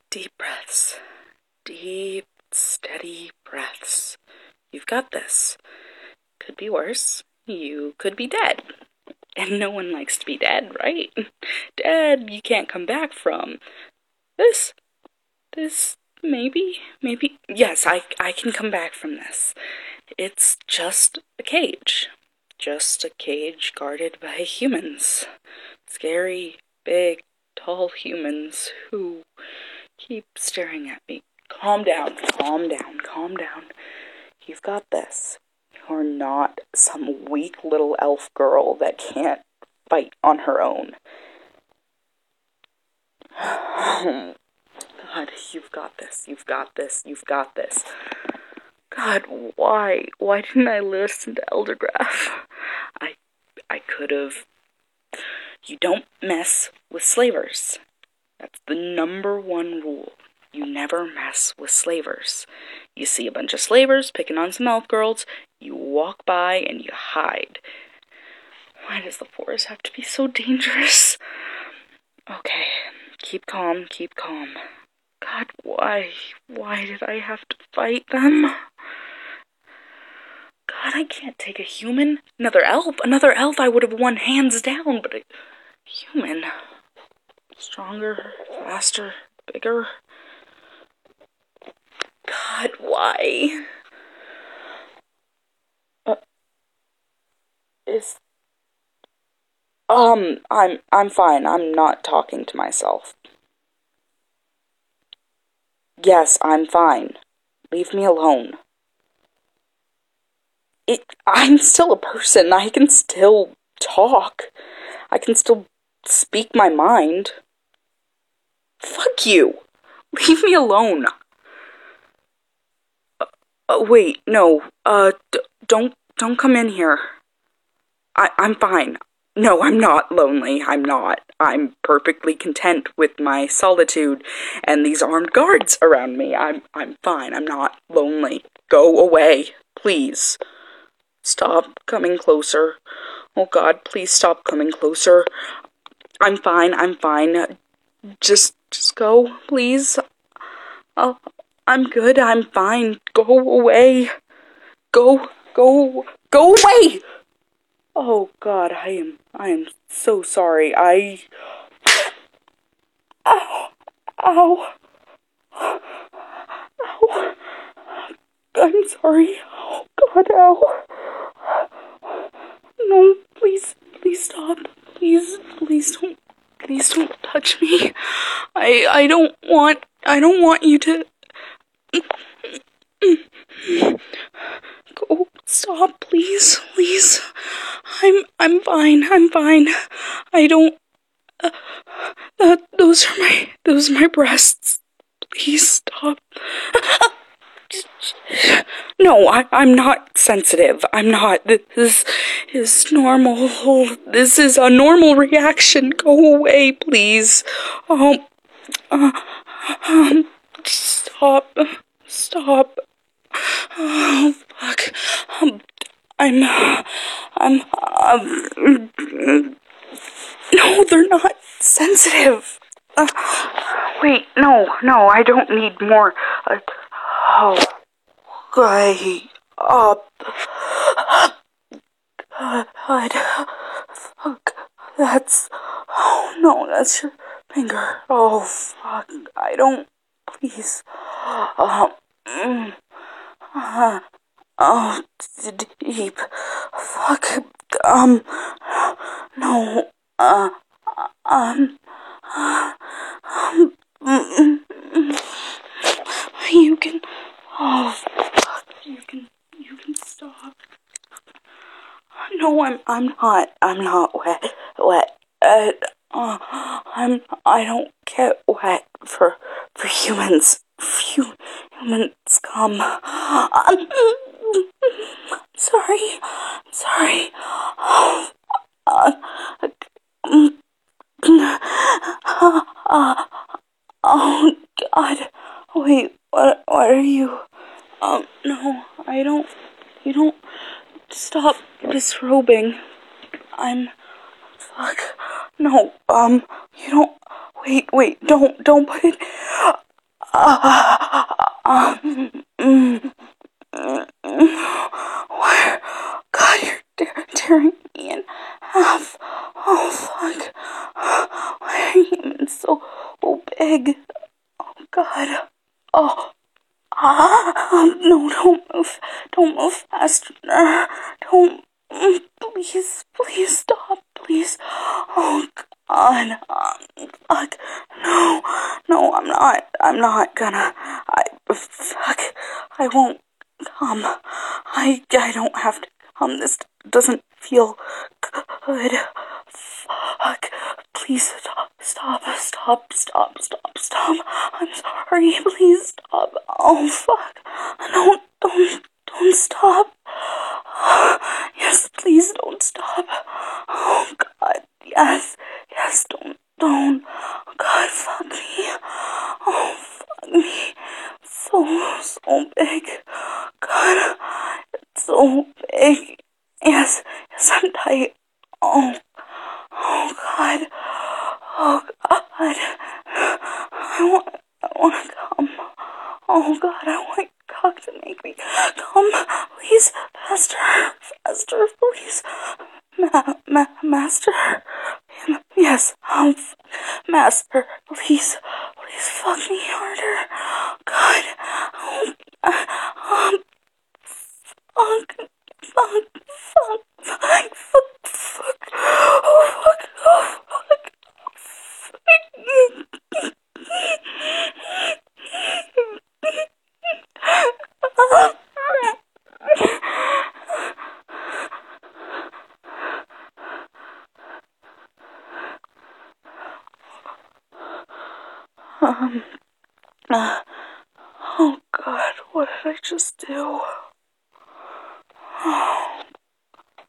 Deep breaths. Deep, steady breaths. You've got this. Could be worse. You could be dead. And no one likes to be dead, right? Dead, you can't come back from. This, maybe, yes, I can come back from this. It's just a cage. Just a cage guarded by humans. Scary, big, tall humans who keep staring at me. Calm down, calm down, calm down. You've got this. You're not some weak little elf girl that can't fight on her own. God, you've got this, you've got this, you've got this. God, why? Why didn't I listen to Eldergraph? I could have. You don't mess with slavers. That's the number one rule. You never mess with slavers. You see a bunch of slavers picking on some elf girls, you walk by and you hide. Why does the forest have to be so dangerous? Okay, keep calm, keep calm. God, why? Why did I have to fight them? God, I can't take a human. Another elf I would have won hands down, but a human. Stronger, faster, bigger. God, why? I'm fine. I'm not talking to myself. Yes, I'm fine. Leave me alone. I'm still a person. I can still talk. I can still speak my mind. Fuck you. Leave me alone. Wait, no. Don't come in here. I'm fine. No, I'm not lonely. I'm not. I'm perfectly content with my solitude and these armed guards around me. I'm fine. I'm not lonely. Go away, please. Stop coming closer. Oh God, please stop coming closer. I'm fine. I'm fine. Just go, please. I'm good. I'm fine. Go away. Go away! Oh God, I am so sorry. Ow. Ow. Ow. I'm sorry. Oh God, ow. No, please stop. Please don't touch me. I don't want you to. Go, stop, please. I'm fine. I don't. Those are my breasts. Please stop. No, I'm not sensitive. I'm not. This is normal. This is a normal reaction. Go away, please. Stop. Oh, fuck. No, they're not sensitive. Wait, no, I don't need more. God, fuck, oh no, that's your finger. Oh, fuck, I don't, please. Oh, deep. Fuck, no, you can, oh, fuck, you can stop. No, I'm not wet. I don't get wet for humans. Humans come. I'm sorry. Oh God. Wait, what are you? No, I don't. You don't. Stop disrobing. Fuck. No, you don't. Wait, don't put it. Mm, Where? God, you're tearing me in half. Oh, fuck. Why are you even so big? Oh, God. Oh. No, don't move. Don't move faster. Don't. Please, please stop. Please. Oh, God. Fuck. No. No, I'm not. I'm not gonna. Fuck. I won't come. I don't have to come. This doesn't feel good. Fuck. Please stop. Stop. Stop. Stop. Stop. Stop. I'm sorry. Please stop. Oh, fuck. Don't stop. Yes, please don't stop. Oh, God. Yes. Yes, don't. Oh, God, fuck me. Oh, fuck me. So big. God, it's so big. Yes, I'm tight. Oh, God. Oh, God. I want to come. Oh, God, I want your cock to make me come. Please, faster, please. Master? Yes, master, please fuck me harder. God, oh, fuck, oh, fuck, oh, fuck. Um, oh God, what did I just do? Oh